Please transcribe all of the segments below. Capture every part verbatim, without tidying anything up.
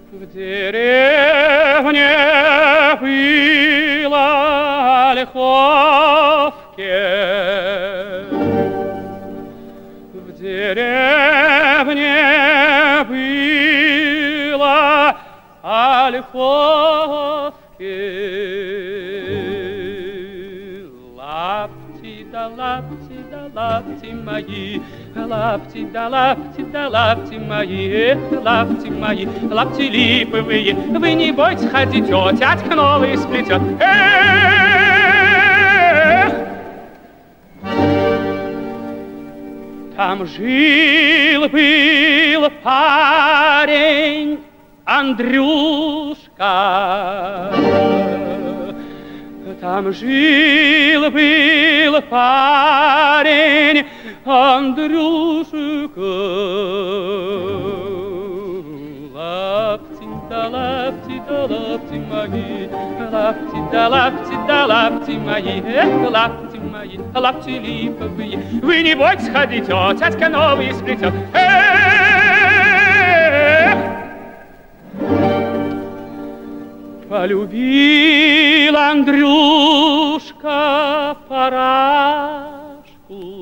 В деревне было Ольховке, в деревне было Ольховке. Лапти да лапти да лапти мои, лапти да лапти да лапти мои, эх, лапти мои, лапти липовые, вы не бойтесь ходить, тетятка новые сплетет. Эх! Там жил-был парень Андрюшка, там жил-был парень Андрюшка. Лапти да лапти да лапти мои, лапти да лапти да лапти мои, эх, лапти мои, лапти липовые, вы не бойтесь ходить, тетятка новые сплетет. Эх! Полюбил Андрюшка парашку,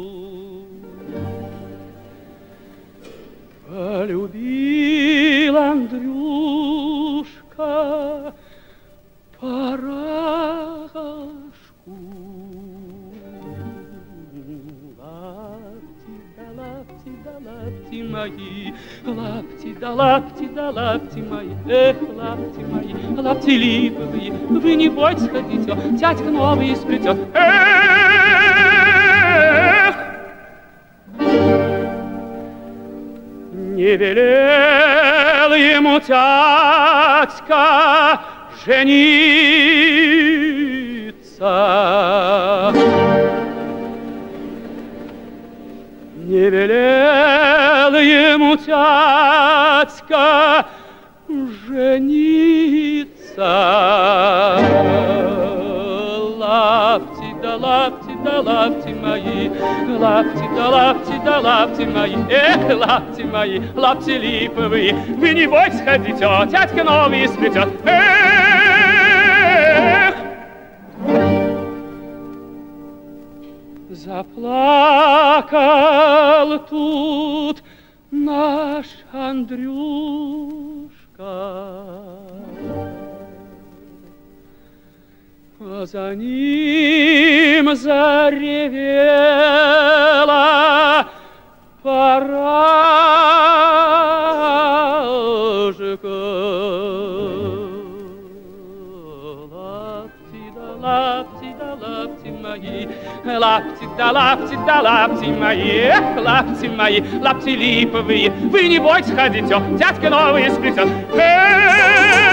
полюбил Андрюшка парашку. Лапти да лапти да лапти мои, лапти да лапти да лапти мои, эх, лапти мои, лапти липовые, вы не бойтесь ходить, тятька новые сплетет. Эх! Не велел ему тятька жениться, не велел ему тятька жениться. Лапти да лапти да лапти мои, лапти да лапти да лапти мои, эх, лапти мои, лапти липовые, вы не бойтесь ходить, тятька новые сплетет. Эх! Заплакал тут наш Андрюшка, а за ним заревела паражка. Лапти да лапти да лапти мои, лапти да лапти да лапти мои, эх, лапти мои, лапти липовые, вы не бойтесь ходить, тятька новые сплетет.